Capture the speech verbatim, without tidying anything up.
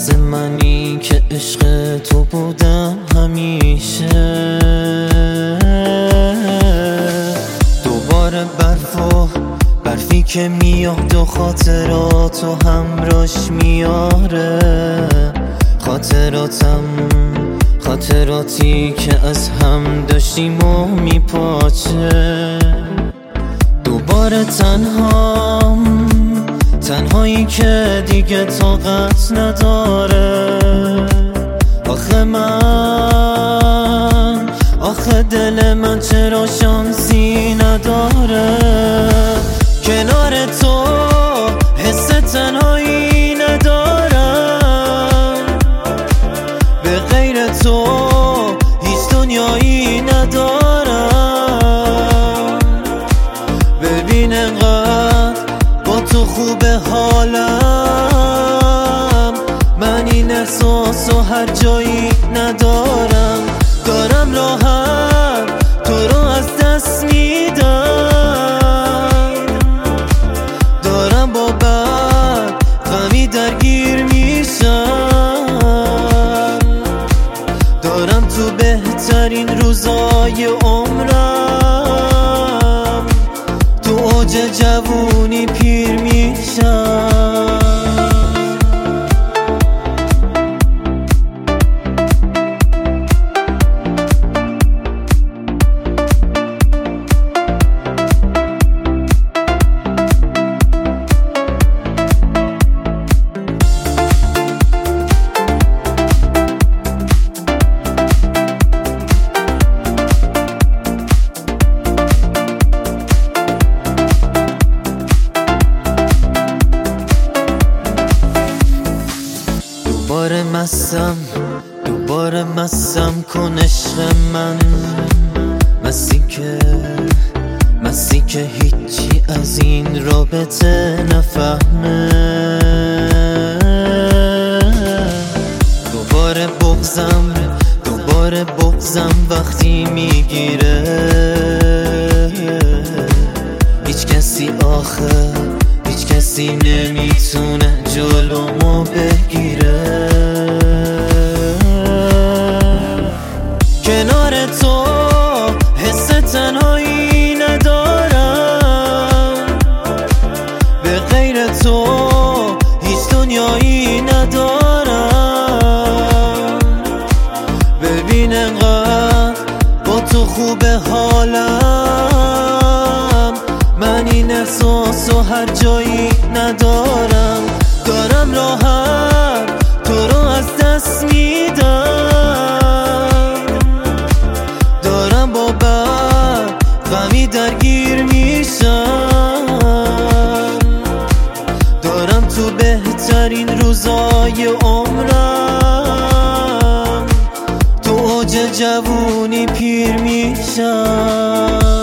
مثل منی که عشق تو بودم همیشه. دوباره برف و برفی که میاد و خاطراتو همراش میاره. خاطراتم خاطراتی که از هم داشتیم و میپاچه. دوباره تنهام، تنهایی که دیگه طاقت نداره. آخه من، آخه دل من چرا شانسی نداره. کنار تو حس تنهایی ندارم، به غیر تو هیچ دنیایی ندارم. ببین انقدر با تو خوبه حالم، من این احساسو هر جایی ندارم. دارم راحت تو رو از دست میدم، دارم با بد غمی درگیر میشم. دارم تو بهترین روزای عمرم، تو اوج جوونی پیر میشم. دوباره مستم، دوباره مستم کن عشق من. مستی که مستی که هیچی از این رابطه نفهمه. دوباره بغضم، دوباره بغضم وقتی میگیره. هیچ کسی آخه هیچ کسی نمیتونه جلومو بگیره. کنار تو حس تنهایی ندارم، به غیر تو هیچ دنیایی ندارم. ببین انقدر با تو خوبه حالم، من این احساسو هر جایی ندارم. دارم راحت تو رو از دست میدم، دارم با بد غمی درگیر میشم. دارم تو بهترین روزای عمرم، تو اوج جوونی پیر میشم.